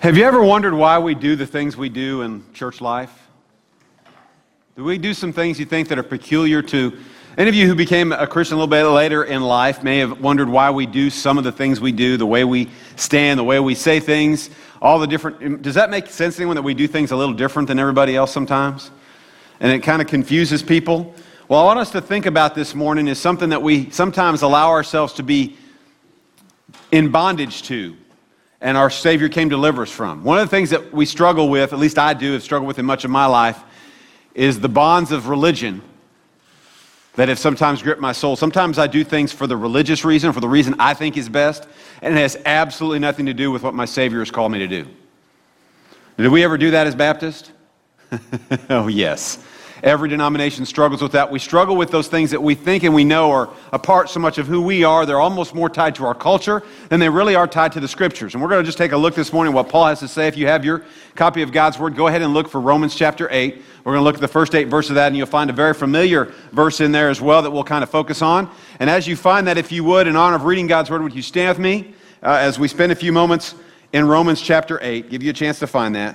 Have you ever wondered why we do the things we do in church life? Do we do some things you think that are peculiar to any of you who became a Christian a little bit later in life may have wondered why we do some of the things we do, the way we stand, the way we say things, all the different... Does that make sense to anyone that we do things a little different than everybody else sometimes? And it kind of confuses people? Well, I want us to think about this morning is something that we sometimes allow ourselves to be in bondage to, and our Savior came to deliver us from. One of the things that we struggle with, at least I do, have struggled with in much of my life, is the bonds of religion that have sometimes gripped my soul. Sometimes I do things for the religious reason, for the reason I think is best, and it has absolutely nothing to do with what my Savior has called me to do. Did we ever do that as Baptists? Oh, yes. Every denomination struggles with that. We struggle with those things that we think and we know are a part so much of who we are. They're almost more tied to our culture than they really are tied to the Scriptures. And we're going to just take a look this morning at what Paul has to say. If you have your copy of God's Word, go ahead and look for Romans chapter 8. We're going to look at the first 8 verses of that, and you'll find a very familiar verse in there as well that we'll kind of focus on. And as you find that, if you would, in honor of reading God's Word, would you stand with me as we spend a few moments in Romans chapter 8? Give you a chance to find that.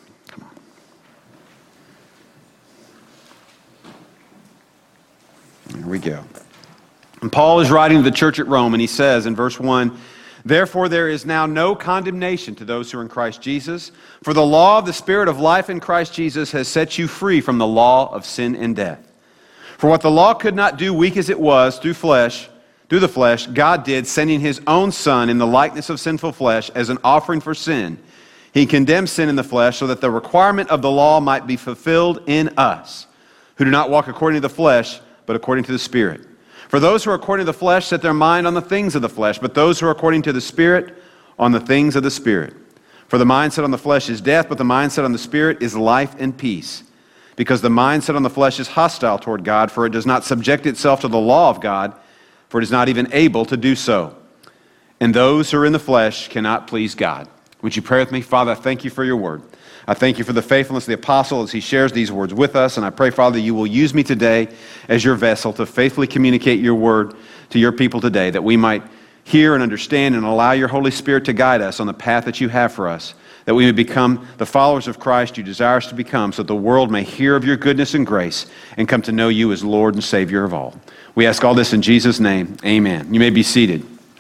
Here we go. And Paul is writing to the church at Rome, and he says in verse 1, "Therefore there is now no condemnation to those who are in Christ Jesus, for the law of the Spirit of life in Christ Jesus has set you free from the law of sin and death. For what the law could not do, weak as it was, through the flesh, God did, sending His own Son in the likeness of sinful flesh as an offering for sin. He condemned sin in the flesh so that the requirement of the law might be fulfilled in us, who do not walk according to the flesh, but according to the Spirit. For those who are according to the flesh set their mind on the things of the flesh, but those who are according to the Spirit on the things of the Spirit. For the mindset on the flesh is death, but the mindset on the Spirit is life and peace. Because the mindset on the flesh is hostile toward God, for it does not subject itself to the law of God, for it is not even able to do so. And those who are in the flesh cannot please God." Would you pray with me? Father, I thank you for your word. I thank you for the faithfulness of the apostle as he shares these words with us. And I pray, Father, you will use me today as your vessel to faithfully communicate your word to your people today, that we might hear and understand and allow your Holy Spirit to guide us on the path that you have for us, that we may become the followers of Christ you desire us to become, so that the world may hear of your goodness and grace and come to know you as Lord and Savior of all. We ask all this in Jesus' name. Amen. You may be seated.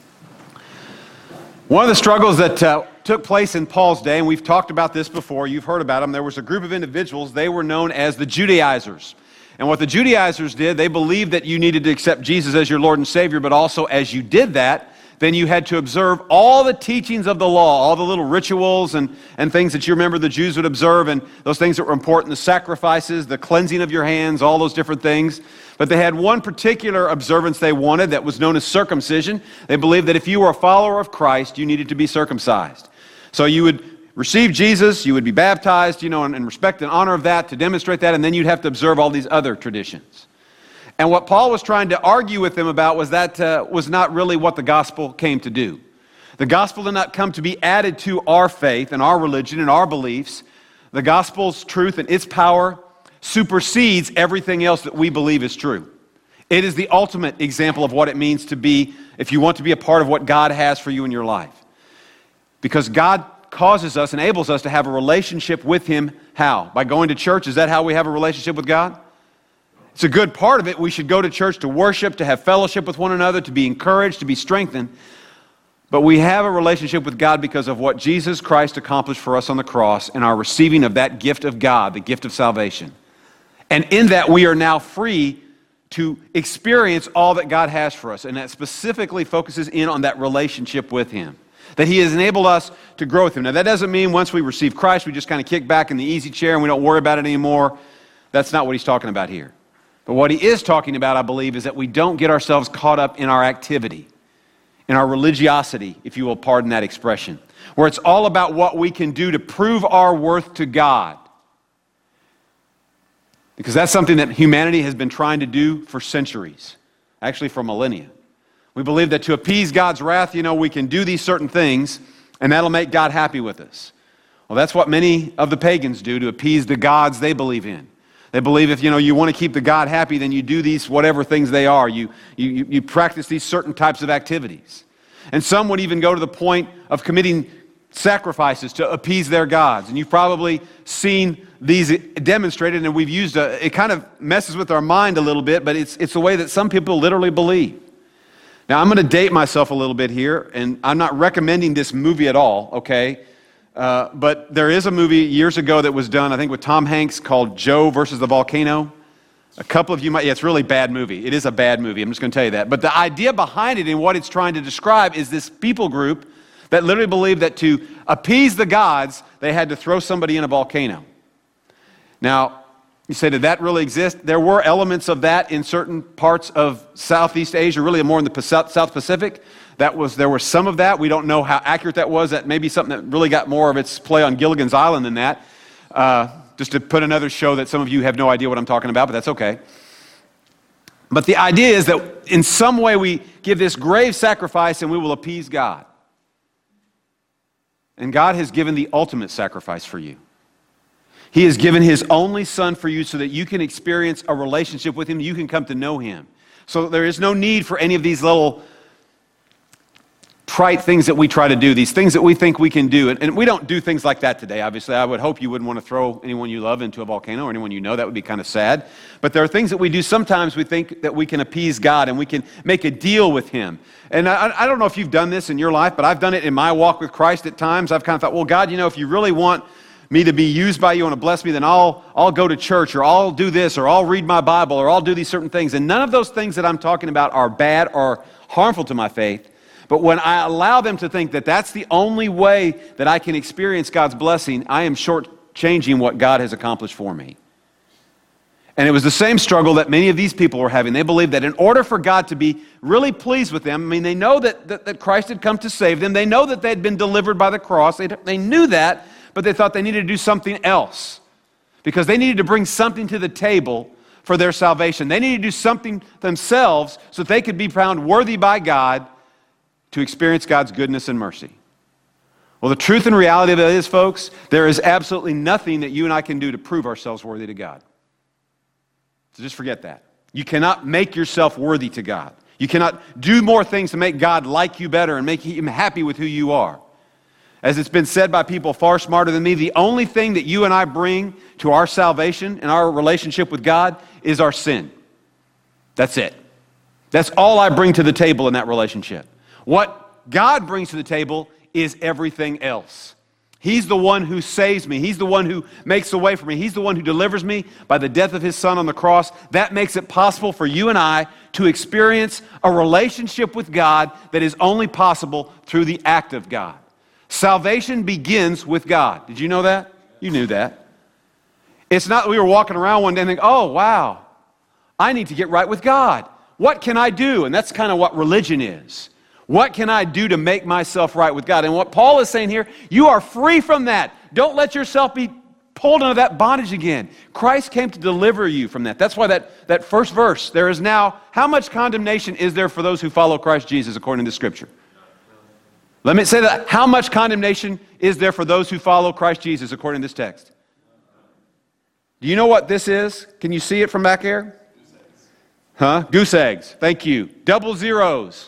One of the struggles that took place in Paul's day, and we've talked about this before, you've heard about them, there was a group of individuals, they were known as the Judaizers. And what the Judaizers did, they believed that you needed to accept Jesus as your Lord and Savior, but also as you did that, then you had to observe all the teachings of the law, all the little rituals and things that you remember the Jews would observe, and those things that were important, the sacrifices, the cleansing of your hands, all those different things. But they had one particular observance they wanted that was known as circumcision. They believed that if you were a follower of Christ, you needed to be circumcised. So you would receive Jesus, you would be baptized, in respect and honor of that, to demonstrate that, and then you'd have to observe all these other traditions. And what Paul was trying to argue with them about was that was not really what the gospel came to do. The gospel did not come to be added to our faith and our religion and our beliefs. The gospel's truth and its power supersedes everything else that we believe is true. It is the ultimate example of what it means to be, if you want to be a part of what God has for you in your life. Because God causes us, enables us to have a relationship with Him. How? By going to church? Is that how we have a relationship with God? It's a good part of it. We should go to church to worship, to have fellowship with one another, to be encouraged, to be strengthened. But we have a relationship with God because of what Jesus Christ accomplished for us on the cross and our receiving of that gift of God, the gift of salvation. And in that we are now free to experience all that God has for us. And that specifically focuses in on that relationship with Him, that He has enabled us to grow with Him. Now that doesn't mean once we receive Christ, we just kind of kick back in the easy chair and we don't worry about it anymore. That's not what he's talking about here. But what he is talking about, I believe, is that we don't get ourselves caught up in our activity, in our religiosity, if you will pardon that expression, where it's all about what we can do to prove our worth to God. Because that's something that humanity has been trying to do for centuries, actually for millennia. We believe that to appease God's wrath, we can do these certain things, and that'll make God happy with us. Well, that's what many of the pagans do to appease the gods they believe in. They believe if, you want to keep the God happy, then you do these whatever things they are. You practice these certain types of activities. And some would even go to the point of committing sacrifices to appease their gods. And you've probably seen these demonstrated, and we've used it kind of messes with our mind a little bit, but it's the way that some people literally believe. Now, I'm going to date myself a little bit here, and I'm not recommending this movie at all, okay? But there is a movie years ago that was done, I think with Tom Hanks, called Joe versus the Volcano. A couple of you might, yeah, it's a really bad movie. It is a bad movie, I'm just going to tell you that. But the idea behind it and what it's trying to describe is this people group that literally believed that to appease the gods, they had to throw somebody in a volcano. Now, you say, did that really exist? There were elements of that in certain parts of Southeast Asia, really more in the South Pacific. There was some of that. We don't know how accurate that was. That may be something that really got more of its play on Gilligan's Island than that. Just to put another show that some of you have no idea what I'm talking about, but that's okay. But the idea is that in some way we give this grave sacrifice and we will appease God. And God has given the ultimate sacrifice for you. He has given His only Son for you so that you can experience a relationship with Him, you can come to know Him. So there is no need for any of these little trite things that we try to do, these things that we think we can do. And we don't do things like that today, obviously. I would hope you wouldn't want to throw anyone you love into a volcano or anyone you know. That would be kind of sad. But there are things that we do sometimes we think that we can appease God and we can make a deal with Him. And I don't know if you've done this in your life, but I've done it in my walk with Christ at times. I've kind of thought, well, God, if you really want me to be used by you and to bless me, then I'll go to church, or I'll do this, or I'll read my Bible, or I'll do these certain things. And none of those things that I'm talking about are bad or harmful to my faith. But when I allow them to think that that's the only way that I can experience God's blessing, I am shortchanging what God has accomplished for me. And it was the same struggle that many of these people were having. They believed that in order for God to be really pleased with them, they know that Christ had come to save them. They know that they had been delivered by the cross. They knew that, but they thought they needed to do something else because they needed to bring something to the table for their salvation. They needed to do something themselves so that they could be found worthy by God to experience God's goodness and mercy. Well, the truth and reality of it is, folks, there is absolutely nothing that you and I can do to prove ourselves worthy to God. So just forget that. You cannot make yourself worthy to God. You cannot do more things to make God like you better and make Him happy with who you are. As it's been said by people far smarter than me, the only thing that you and I bring to our salvation and our relationship with God is our sin. That's it. That's all I bring to the table in that relationship. What God brings to the table is everything else. He's the one who saves me. He's the one who makes the way for me. He's the one who delivers me by the death of His Son on the cross. That makes it possible for you and I to experience a relationship with God that is only possible through the act of God. Salvation begins with God. Did you know that? You knew that. It's not that we were walking around one day and think, oh, wow, I need to get right with God. What can I do? And that's kind of what religion is. What can I do to make myself right with God? And what Paul is saying here, you are free from that. Don't let yourself be pulled into that bondage again. Christ came to deliver you from that. That's why that first verse, there is now, how much condemnation is there for those who follow Christ Jesus according to Scripture? Let me say that. How much condemnation is there for those who follow Christ Jesus according to this text? Do you know what this is? Can you see it from back here? Huh? Goose eggs. Thank you. Double zeros.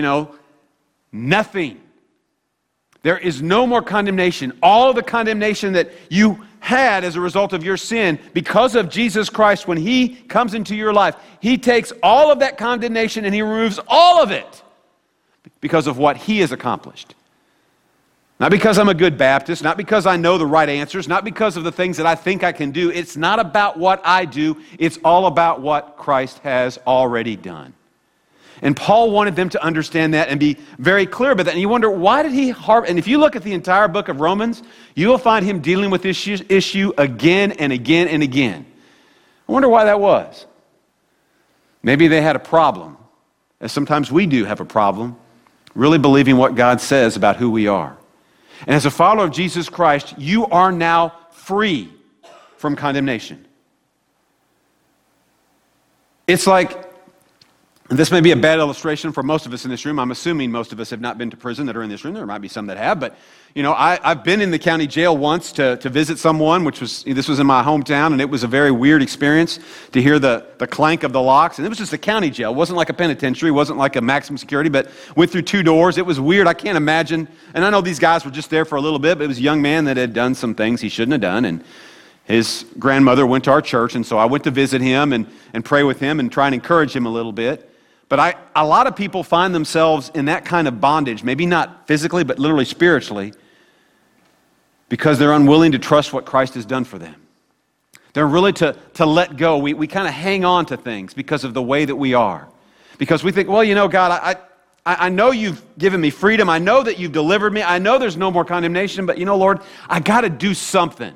Nothing. There is no more condemnation. All of the condemnation that you had as a result of your sin, because of Jesus Christ, when He comes into your life, He takes all of that condemnation and He removes all of it because of what He has accomplished. Not because I'm a good Baptist, not because I know the right answers, not because of the things that I think I can do. It's not about what I do. It's all about what Christ has already done. And Paul wanted them to understand that and be very clear about that. And you wonder, why did he harp? And if you look at the entire book of Romans, you will find him dealing with this issue again and again and again. I wonder why that was. Maybe they had a problem, as sometimes we do have a problem, really believing what God says about who we are. And as a follower of Jesus Christ, you are now free from condemnation. It's like And this may be a bad illustration for most of us in this room. I'm assuming most of us have not been to prison that are in this room. There might be some that have, but I've been in the county jail once to visit someone, this was in my hometown, and it was a very weird experience to hear the clank of the locks. And it was just a county jail. It wasn't like a penitentiary. It wasn't like a maximum security, but went through 2 doors. It was weird. I can't imagine. And I know these guys were just there for a little bit, but it was a young man that had done some things he shouldn't have done. And his grandmother went to our church, and so I went to visit him and pray with him and try and encourage him a little bit. But a lot of people find themselves in that kind of bondage, maybe not physically, but literally spiritually, because they're unwilling to trust what Christ has done for them. They're willing to let go. We kind of hang on to things because of the way that we are. Because we think, well, God, I know you've given me freedom. I know that you've delivered me. I know there's no more condemnation, but Lord, I got to do something.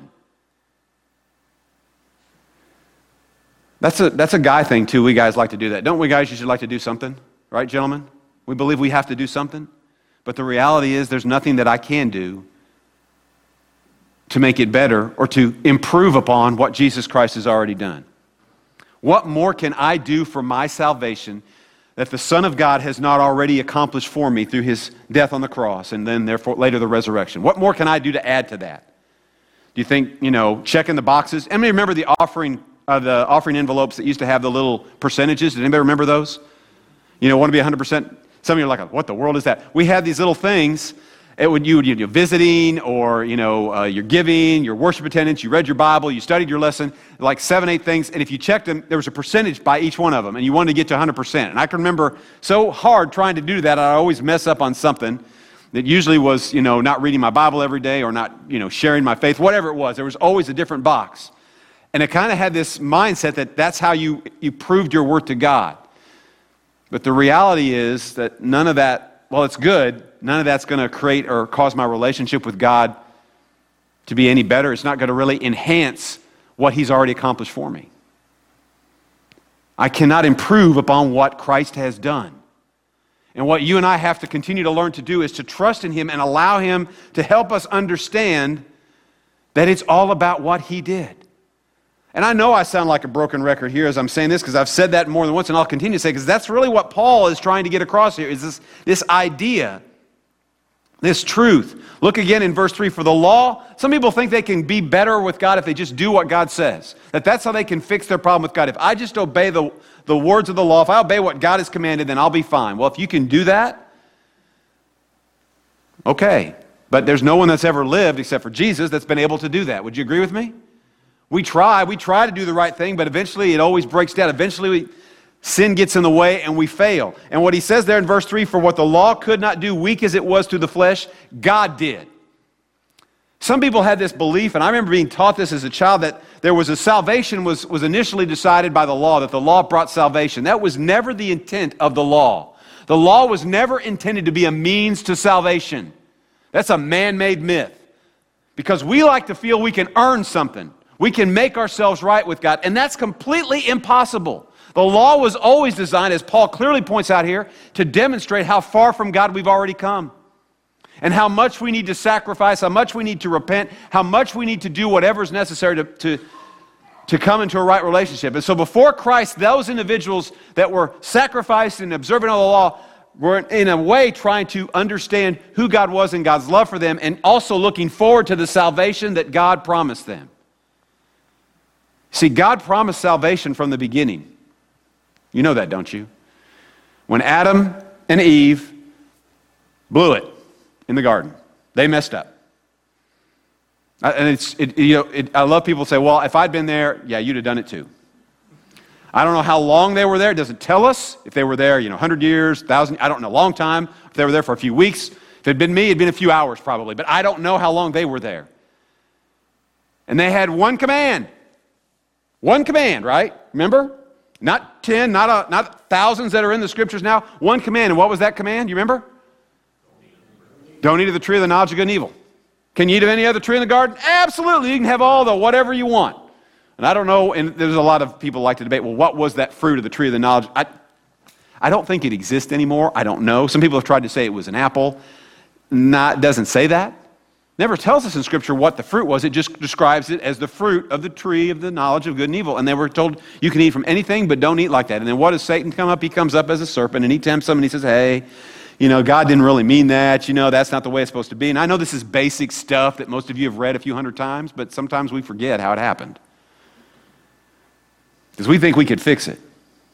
That's a guy thing, too. We guys like to do that. Don't we, guys? You should like to do something. Right, gentlemen? We believe we have to do something. But the reality is there's nothing that I can do to make it better or to improve upon what Jesus Christ has already done. What more can I do for my salvation that the Son of God has not already accomplished for me through his death on the cross and then therefore later the resurrection? What more can I do to add to that? Do you think, checking the boxes? How many remember the offering envelopes that used to have the little percentages? Did anybody remember those? Want to be 100%? Some of you are like, what the world is that? We had these little things. You're visiting, or you're giving, your worship attendance, you read your Bible, you studied your lesson, like 7, 8 things, and if you checked them, there was a percentage by each one of them, and you wanted to get to 100%. And I can remember so hard trying to do that, I always mess up on something that usually was, not reading my Bible every day, or not, sharing my faith, whatever it was. There was always a different box. And it kind of had this mindset that that's how you proved your worth to God. But the reality is that none of that, while it's good, none of that's going to create or cause my relationship with God to be any better. It's not going to really enhance what he's already accomplished for me. I cannot improve upon what Christ has done. And what you and I have to continue to learn to do is to trust in him and allow him to help us understand that it's all about what he did. And I know I sound like a broken record here as I'm saying this, because I've said that more than once, and I'll continue to say, because that's really what Paul is trying to get across here, is this idea, this truth. Look again in verse 3. For the law, some people think they can be better with God if they just do what God says. That's how they can fix their problem with God. If I just obey the words of the law, if I obey what God has commanded, then I'll be fine. Well, if you can do that, okay. But there's no one that's ever lived, except for Jesus, that's been able to do that. Would you agree with me? We try to do the right thing, but eventually it always breaks down. Eventually sin gets in the way and we fail. And what he says there in verse 3, for what the law could not do, weak as it was through the flesh, God did. Some people had this belief, and I remember being taught this as a child, that there was a salvation was initially decided by the law, that the law brought salvation. That was never the intent of the law. The law was never intended to be a means to salvation. That's a man-made myth. Because we like to feel we can earn something. We can make ourselves right with God, and that's completely impossible. The law was always designed, as Paul clearly points out here, to demonstrate how far from God we've already come, and how much we need to sacrifice, how much we need to repent, how much we need to do whatever is necessary to come into a right relationship. And so before Christ, those individuals that were sacrificed and observant of the law were in a way trying to understand who God was and God's love for them, and also looking forward to the salvation that God promised them. See, God promised salvation from the beginning. You know that, don't you? When Adam and Eve blew it in the garden, they messed up. And I love people who say, well, if I'd been there, yeah, you'd have done it too. I don't know how long they were there. It doesn't tell us if they were there, 100 years, 1,000, I don't know, a long time. If they were there for a few weeks. If it had been me, it'd been a few hours probably. But I don't know how long they were there. And they had one command. One command, right? Remember? Not 10, not thousands that are in the scriptures now. One command. And what was that command? You remember? Don't eat of the tree of the knowledge of good and evil. Can you eat of any other tree in the garden? Absolutely. You can have all the whatever you want. And I don't know, and there's a lot of people like to debate, well, what was that fruit of the tree of the knowledge? I don't think it exists anymore. I don't know. Some people have tried to say it was an apple. It doesn't say that. Never tells us in Scripture what the fruit was. It just describes it as the fruit of the tree of the knowledge of good and evil. And they were told, you can eat from anything, but don't eat like that. And then what does Satan come up? He comes up as a serpent, and he tempts them, and he says, hey, God didn't really mean that. That's not the way it's supposed to be. And I know this is basic stuff that most of you have read a few hundred times, but sometimes we forget how it happened. Because we think we could fix it.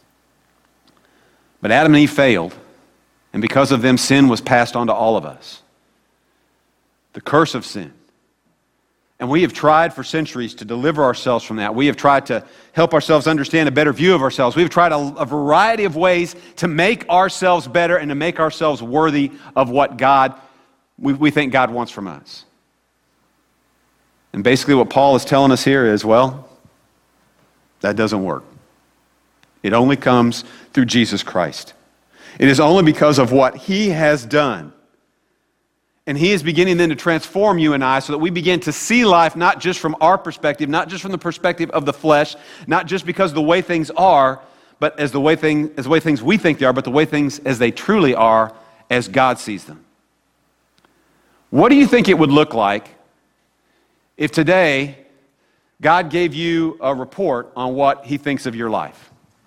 But Adam and Eve failed, and because of them, sin was passed on to all of us. The curse of sin. And we have tried for centuries to deliver ourselves from that. We have tried to help ourselves understand a better view of ourselves. We've tried a variety of ways to make ourselves better and to make ourselves worthy of what we think God wants from us. And basically what Paul is telling us here is, that doesn't work. It only comes through Jesus Christ. It is only because of what He has done. And He is beginning then to transform you and I so that we begin to see life not just from our perspective, not just from the perspective of the flesh, not just because of the way things are, but as the way things we think they are, but the way things as they truly are, as God sees them. What do you think it would look like if today God gave you a report on what He thinks of your life?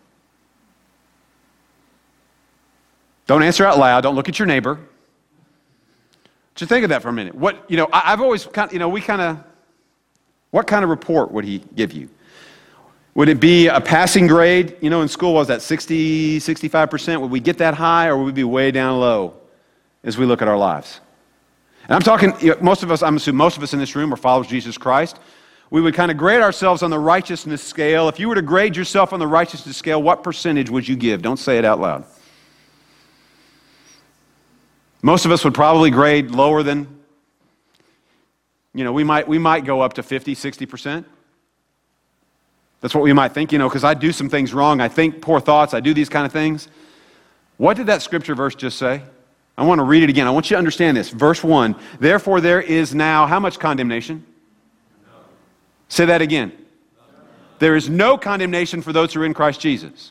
Don't answer out loud. Don't look at your neighbor. Just think of that for a minute. I've always what kind of report would He give you? Would it be a passing grade? In school, was that 60, 65%? Would we get that high, or would we be way down low as we look at our lives? And I'm talking, most of us, I'm assuming most of us in this room are followers of Jesus Christ. We would kind of grade ourselves on the righteousness scale. If you were to grade yourself on the righteousness scale, what percentage would you give? Don't say it out loud. Most of us would probably grade lower than, we might go up to 50, 60%. That's what we might think, because I do some things wrong. I think poor thoughts. I do these kind of things. What did that scripture verse just say? I want to read it again. I want you to understand this. Verse 1, therefore there is now how much condemnation? Say that again. There is no condemnation for those who are in Christ Jesus.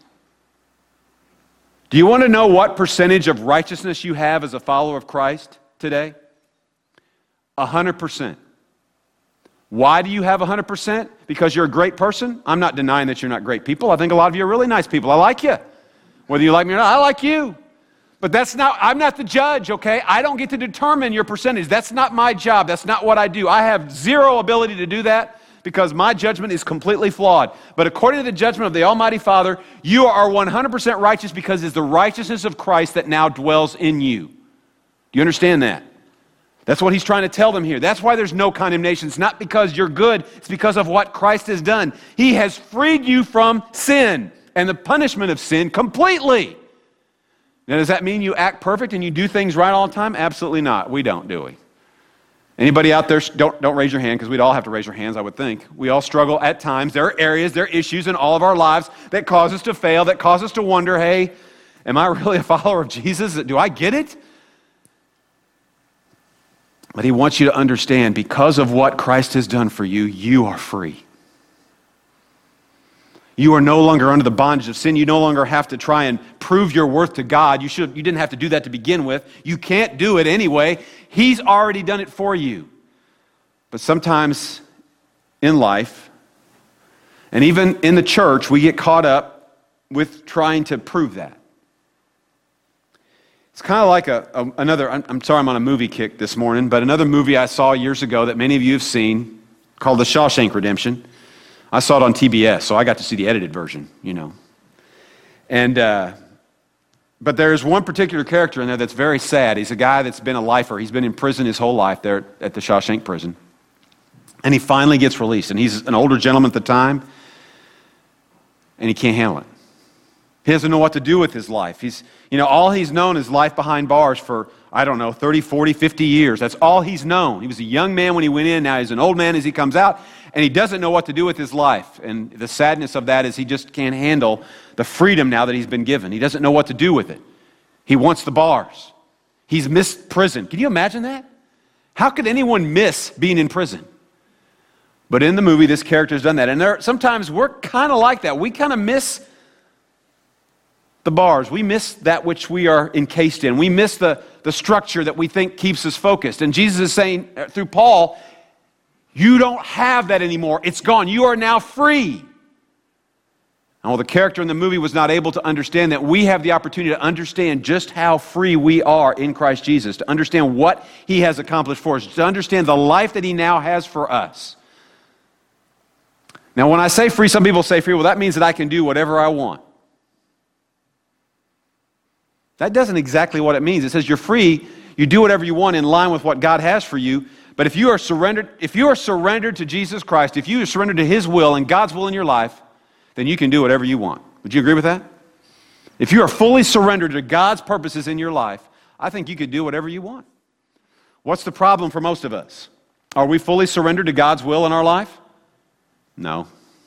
Do you want to know what percentage of righteousness you have as a follower of Christ today? 100%. Why do you have 100%? Because you're a great person? I'm not denying that you're not great people. I think a lot of you are really nice people. I like you. Whether you like me or not, I like you. But I'm not the judge, okay? I don't get to determine your percentage. That's not my job. That's not what I do. I have zero ability to do that because my judgment is completely flawed. But according to the judgment of the Almighty Father, you are 100% righteous because it's the righteousness of Christ that now dwells in you. Do you understand that? That's what He's trying to tell them here. That's why there's no condemnation. It's not because you're good. It's because of what Christ has done. He has freed you from sin and the punishment of sin completely. Now, does that mean you act perfect and you do things right all the time? Absolutely not. We don't, do we? Anybody out there, don't raise your hand, because we'd all have to raise our hands, I would think. We all struggle at times. There are areas, there are issues in all of our lives that cause us to fail, that cause us to wonder, hey, am I really a follower of Jesus? Do I get it? But He wants you to understand, because of what Christ has done for you, you are free. You are no longer under the bondage of sin. You no longer have to try and prove your worth to God. You didn't have to do that to begin with. You can't do it anyway. He's already done it for you. But sometimes in life, and even in the church, we get caught up with trying to prove that. It's kind of like another, I'm sorry I'm on a movie kick this morning, but another movie I saw years ago that many of you have seen called The Shawshank Redemption. I saw it on TBS, so I got to see the edited version, And, but there's one particular character in there that's very sad. He's a guy that's been a lifer. He's been in prison his whole life there at the Shawshank prison. And he finally gets released. And he's an older gentleman at the time, and he can't handle it. He doesn't know what to do with his life. All he's known is life behind bars for, 30, 40, 50 years. That's all he's known. He was a young man when he went in. Now he's an old man as he comes out, and he doesn't know what to do with his life. And the sadness of that is he just can't handle the freedom now that he's been given. He doesn't know what to do with it. He wants the bars. He's missed prison. Can you imagine that? How could anyone miss being in prison? But in the movie, this character's done that. And sometimes we're kind of like that. We kind of miss the bars. We miss that which we are encased in. We miss the structure that we think keeps us focused. And Jesus is saying through Paul, you don't have that anymore. It's gone. You are now free. And while the character in the movie was not able to understand that, we have the opportunity to understand just how free we are in Christ Jesus, to understand what He has accomplished for us, to understand the life that He now has for us. Now, when I say free, some people say free, well, that means that I can do whatever I want. That doesn't exactly what it means. It says you're free, you do whatever you want in line with what God has for you. But if you are surrendered to Jesus Christ, if you are surrendered to His will and God's will in your life, then you can do whatever you want. Would you agree with that? If you are fully surrendered to God's purposes in your life, I think you could do whatever you want. What's the problem for most of us? Are we fully surrendered to God's will in our life? No.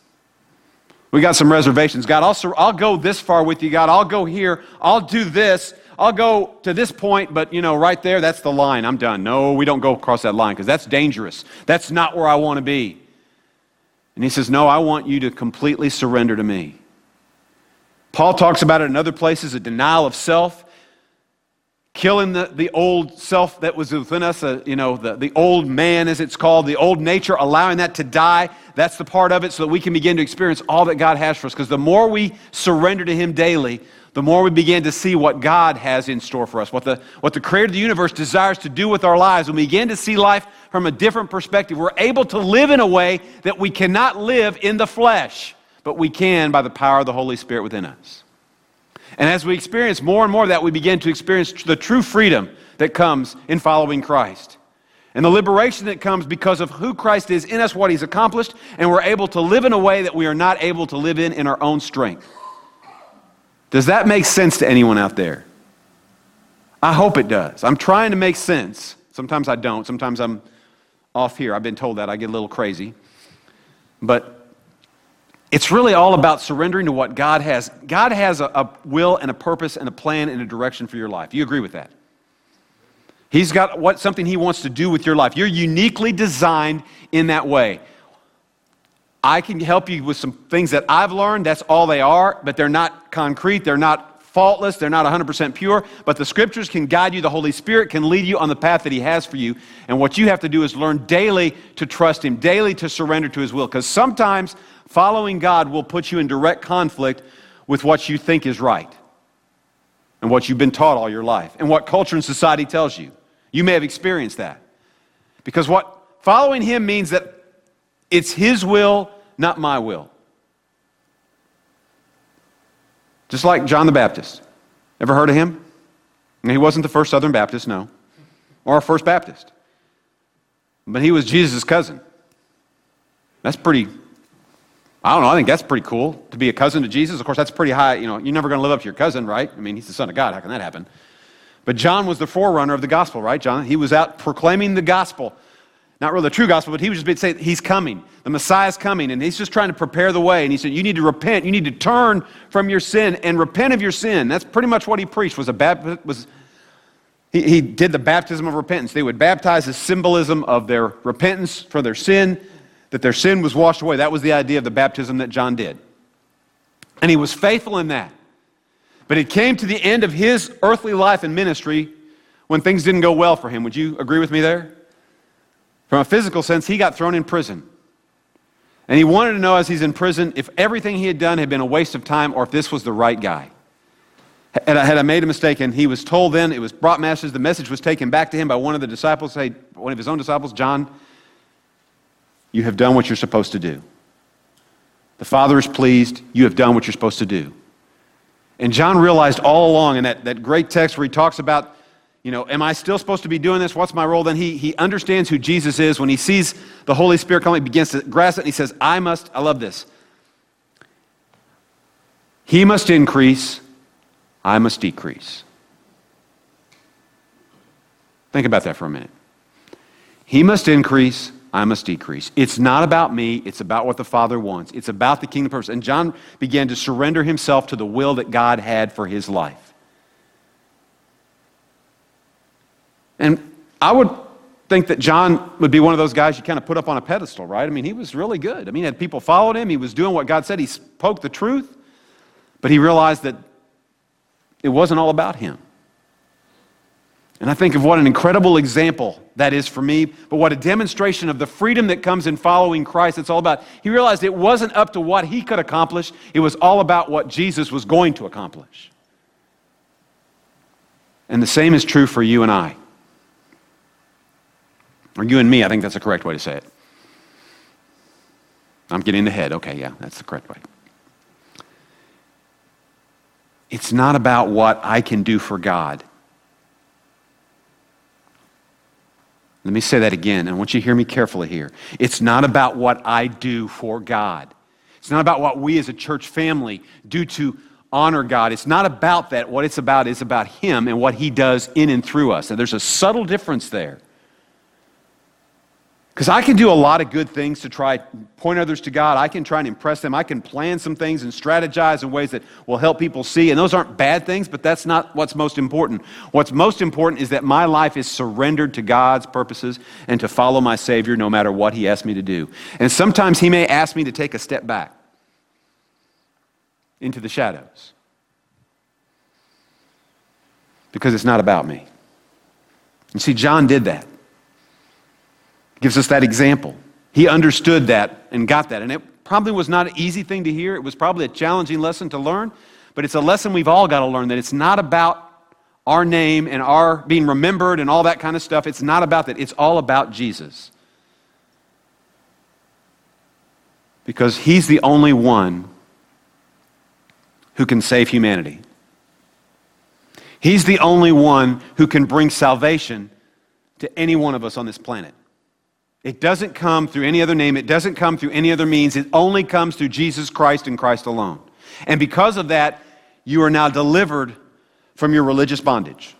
We got some reservations. God, I'll go this far with you, God. I'll go here. I'll do this. I'll go to this point, but right there, that's the line. I'm done. No, we don't go across that line because that's dangerous. That's not where I want to be. And He says, no, I want you to completely surrender to me. Paul talks about it in other places, a denial of self, killing the old self that was within us, the old man, as it's called, the old nature, allowing that to die. That's the part of it so that we can begin to experience all that God has for us. Because the more we surrender to Him daily, the more we begin to see what God has in store for us, what the Creator of the universe desires to do with our lives. When we begin to see life from a different perspective, we're able to live in a way that we cannot live in the flesh, but we can by the power of the Holy Spirit within us. And as we experience more and more of that, we begin to experience the true freedom that comes in following Christ. And the liberation that comes because of who Christ is in us, what He's accomplished, and we're able to live in a way that we are not able to live in our own strength. Does that make sense to anyone out there? I hope it does. I'm trying to make sense. Sometimes I don't. Sometimes I'm off here. I've been told that. I get a little crazy. But it's really all about surrendering to what God has. God has a will and a purpose and a plan and a direction for your life. You agree with that? He's got something He wants to do with your life. You're uniquely designed in that way. I can help you with some things that I've learned. That's all they are, but they're not concrete. They're not faultless. They're not 100% pure. But the Scriptures can guide you. The Holy Spirit can lead you on the path that He has for you. And what you have to do is learn daily to trust Him, daily to surrender to His will. Because sometimes following God will put you in direct conflict with what you think is right and what you've been taught all your life and what culture and society tells you. You may have experienced that. Because what following Him means that it's His will, not my will. Just like John the Baptist. Ever heard of him? He wasn't the first Southern Baptist, no. Or a first Baptist. But he was Jesus' cousin. That's pretty, I think that's pretty cool to be a cousin to Jesus. Of course, that's pretty high. You're never going to live up to your cousin, right? I mean, He's the Son of God. How can that happen? But John was the forerunner of the gospel, right, John? He was out proclaiming the gospel. Not really the true gospel, but he was just saying, He's coming. The Messiah's coming, and He's just trying to prepare the way. And He said, you need to repent. You need to turn from your sin and repent of your sin. That's pretty much what He preached. He did the baptism of repentance. They would baptize as symbolism of their repentance for their sin, that their sin was washed away. That was the idea of the baptism that John did. And he was faithful in that. But it came to the end of his earthly life and ministry when things didn't go well for him. Would you agree with me there? From a physical sense, he got thrown in prison. And he wanted to know as he's in prison if everything he had done had been a waste of time or if this was the right guy. Had I made a mistake? And he was told then, it was brought message, the message was taken back to him by one of the disciples, one of his own disciples, John, you have done what you're supposed to do. The Father is pleased, you have done what you're supposed to do. And John realized all along in that great text where he talks about, am I still supposed to be doing this? What's my role? Then he understands who Jesus is. When he sees the Holy Spirit coming, he begins to grasp it, and he says, I love this. He must increase, I must decrease. Think about that for a minute. He must increase, I must decrease. It's not about me, it's about what the Father wants. It's about the kingdom purpose. And John began to surrender himself to the will that God had for his life. And I would think that John would be one of those guys you kind of put up on a pedestal, right? I mean, he was really good. I mean, he had people followed him. He was doing what God said. He spoke the truth. But he realized that it wasn't all about him. And I think of what an incredible example that is for me, but what a demonstration of the freedom that comes in following Christ. It's all about, he realized it wasn't up to what he could accomplish, it was all about what Jesus was going to accomplish. And the same is true for you and I. Or you and me, I think that's the correct way to say it. I'm getting ahead. Okay, yeah, that's the correct way. It's not about what I can do for God. Let me say that again. I want you to hear me carefully here. It's not about what I do for God. It's not about what we as a church family do to honor God. It's not about that. What it's about is about Him and what He does in and through us. And there's a subtle difference there. Because I can do a lot of good things to try to point others to God. I can try and impress them. I can plan some things and strategize in ways that will help people see. And those aren't bad things, but that's not what's most important. What's most important is that my life is surrendered to God's purposes and to follow my Savior no matter what He asks me to do. And sometimes He may ask me to take a step back into the shadows. Because it's not about me. And see, John did that. Gives us that example. He understood that and got that. And it probably was not an easy thing to hear. It was probably a challenging lesson to learn. But it's a lesson we've all got to learn, that it's not about our name and our being remembered and all that kind of stuff. It's not about that. It's all about Jesus. Because He's the only one who can save humanity. He's the only one who can bring salvation to any one of us on this planet. It doesn't come through any other name. It doesn't come through any other means. It only comes through Jesus Christ and Christ alone. And because of that, you are now delivered from your religious bondage.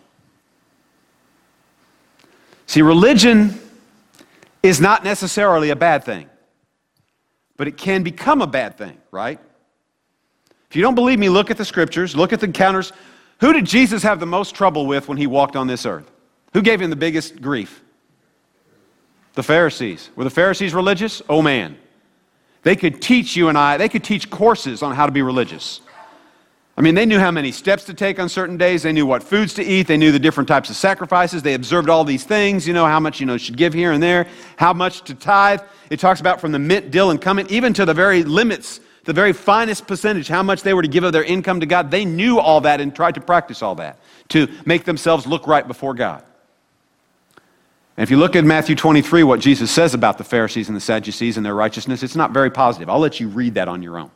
See, religion is not necessarily a bad thing, but it can become a bad thing, right? If you don't believe me, look at the scriptures, look at the encounters. Who did Jesus have the most trouble with when He walked on this earth? Who gave Him the biggest grief? The Pharisees. Were the Pharisees religious? Oh man. They could teach you and I, they could teach courses on how to be religious. I mean, they knew how many steps to take on certain days. They knew what foods to eat. They knew the different types of sacrifices. They observed all these things, how much, should give here and there, how much to tithe. It talks about from the mint, dill, and cumin, even to the very limits, the very finest percentage, how much they were to give of their income to God. They knew all that and tried to practice all that to make themselves look right before God. And if you look at Matthew 23, what Jesus says about the Pharisees and the Sadducees and their righteousness, it's not very positive. I'll let you read that on your own.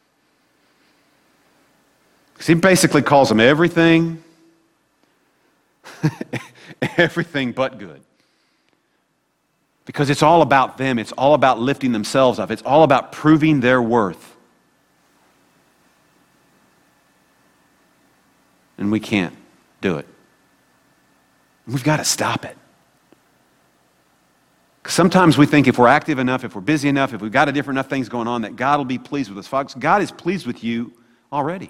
Because He basically calls them everything, everything but good. Because it's all about them. It's all about lifting themselves up. It's all about proving their worth. And we can't do it. We've got to stop it. Sometimes we think if we're active enough, if we're busy enough, if we've got different enough things going on, that God will be pleased with us. Folks, God is pleased with you already.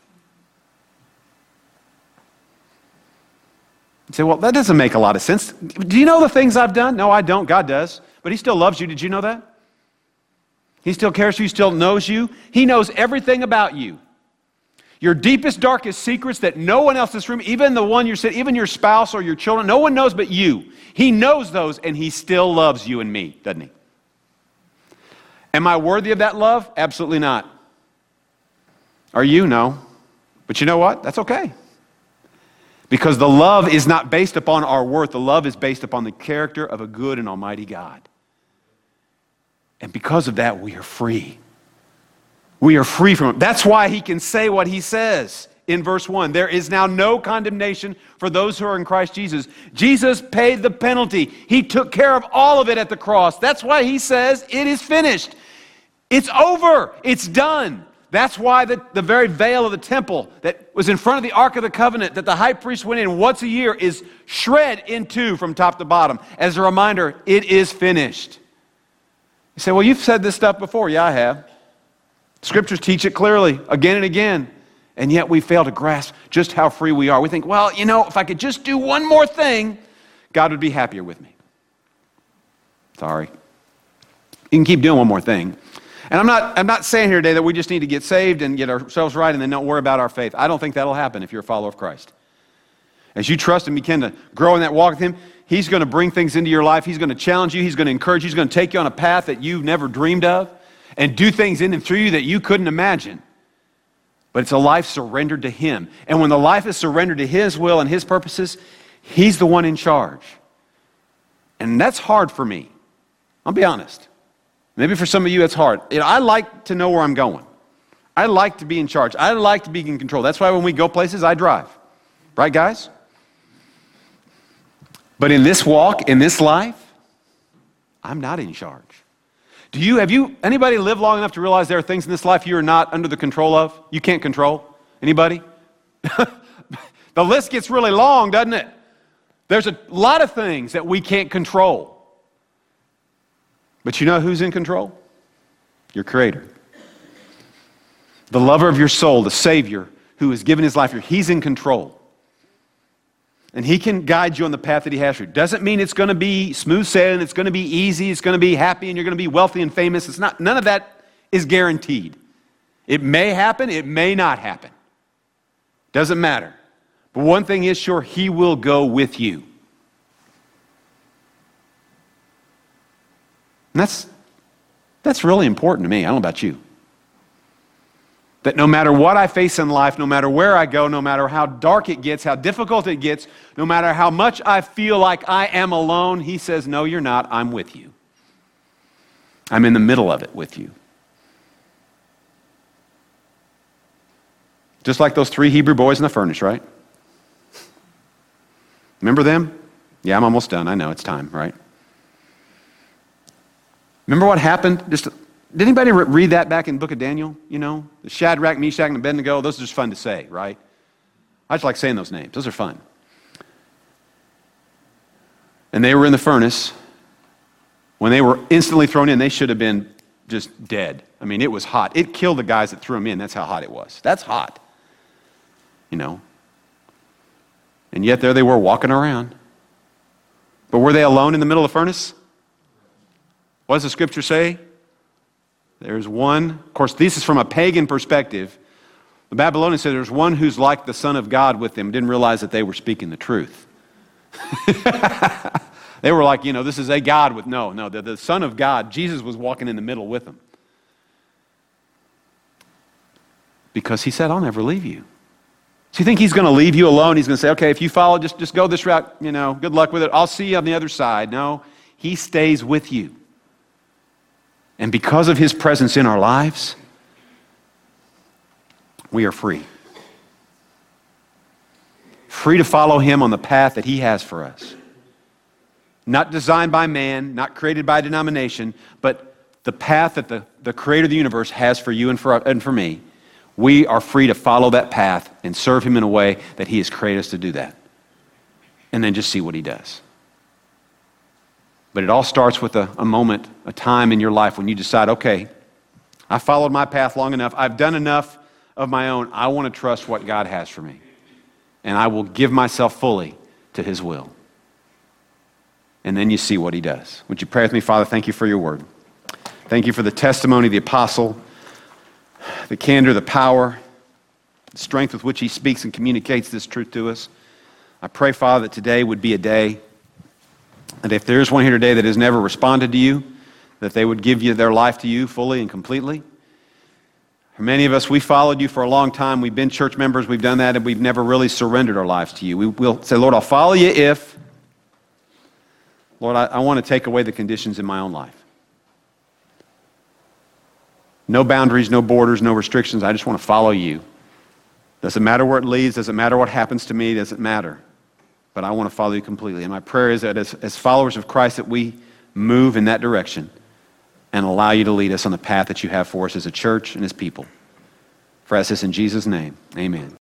You say, well, that doesn't make a lot of sense. Do you know the things I've done? No, I don't. God does. But He still loves you. Did you know that? He still cares for you, still knows you. He knows everything about you. Your deepest, darkest secrets that no one else in this room, even the one you're sitting, even your spouse or your children, no one knows but you. He knows those, and He still loves you and me, doesn't He? Am I worthy of that love? Absolutely not. Are you? No. But you know what? That's okay. Because the love is not based upon our worth. The love is based upon the character of a good and almighty God. And because of that, we are free. We are free from it. That's why He can say what He says in verse 1. There is now no condemnation for those who are in Christ Jesus. Jesus paid the penalty. He took care of all of it at the cross. That's why He says it is finished. It's over. It's done. That's why the very veil of the temple that was in front of the Ark of the Covenant that the high priest went in once a year is shred in two from top to bottom. As a reminder, it is finished. You say, well, you've said this stuff before. Yeah, I have. Scriptures teach it clearly again and again, and yet we fail to grasp just how free we are. We think, well, if I could just do one more thing, God would be happier with me. Sorry. You can keep doing one more thing. And I'm not saying here today that we just need to get saved and get ourselves right and then don't worry about our faith. I don't think that'll happen if you're a follower of Christ. As you trust Him, begin to grow in that walk with Him, He's going to bring things into your life. He's going to challenge you. He's going to encourage you. He's going to take you on a path that you've never dreamed of and do things in and through you that you couldn't imagine. But it's a life surrendered to Him. And when the life is surrendered to His will and His purposes, He's the one in charge. And that's hard for me. I'll be honest. Maybe for some of you it's hard. I like to know where I'm going. I like to be in charge. I like to be in control. That's why when we go places, I drive. Right, guys? But in this walk, in this life, I'm not in charge. Anybody lived long enough to realize there are things in this life you are not under the control of? You can't control? Anybody? The list gets really long, doesn't it? There's a lot of things that we can't control. But you know who's in control? Your Creator. The lover of your soul, the Savior who has given His life for you, He's in control. And He can guide you on the path that He has for you. Doesn't mean it's going to be smooth sailing, it's going to be easy, it's going to be happy, and you're going to be wealthy and famous. It's not. None of that is guaranteed. It may happen, it may not happen. Doesn't matter. But one thing is sure, He will go with you. And that's really important to me. I don't know about you. That no matter what I face in life, no matter where I go, no matter how dark it gets, how difficult it gets, no matter how much I feel like I am alone, He says, no, you're not. I'm with you. I'm in the middle of it with you. Just like those 3 Hebrew boys in the furnace, right? Remember them? Yeah, I'm almost done. I know, it's time, right? Remember what happened? Did anybody read that back in the book of Daniel? You know, the Shadrach, Meshach, and Abednego, those are just fun to say, right? I just like saying those names. Those are fun. And they were in the furnace. When they were instantly thrown in, they should have been just dead. I mean, it was hot. It killed the guys that threw them in. That's how hot it was. That's hot. You know. And yet there they were walking around. But were they alone in the middle of the furnace? What does the scripture say? There's one, of course, this is from a pagan perspective. The Babylonians said there's one who's like the Son of God with them, didn't realize that they were speaking the truth. They were like, this is a God with, no, the Son of God, Jesus was walking in the middle with them. Because He said, I'll never leave you. So you think He's going to leave you alone? He's going to say, okay, if you follow, just go this route, good luck with it. I'll see you on the other side. No, He stays with you. And because of His presence in our lives, we are free. Free to follow Him on the path that He has for us. Not designed by man, not created by a denomination, but the path that the Creator of the universe has for you and for me. We are free to follow that path and serve Him in a way that He has created us to do that. And then just see what He does. But it all starts with a moment, a time in your life when you decide, okay, I followed my path long enough. I've done enough of my own. I want to trust what God has for me. And I will give myself fully to His will. And then you see what He does. Would you pray with me, Father? Thank You for Your word. Thank You for the testimony of the apostle, the candor, the power, the strength with which he speaks and communicates this truth to us. I pray, Father, that today would be a day that if there is one here today that has never responded to You, that they would give their life to You fully and completely. For many of us, we followed You for a long time. We've been church members. We've done that, and we've never really surrendered our lives to You. We'll say, Lord, I'll follow You if, Lord, I want to take away the conditions in my own life. No boundaries, no borders, no restrictions. I just want to follow You. Doesn't matter where it leads. Doesn't matter what happens to me. Doesn't matter. But I want to follow You completely. And my prayer is that as followers of Christ, that we move in that direction and allow You to lead us on the path that You have for us as a church and as people. For I ask this in Jesus' name, amen.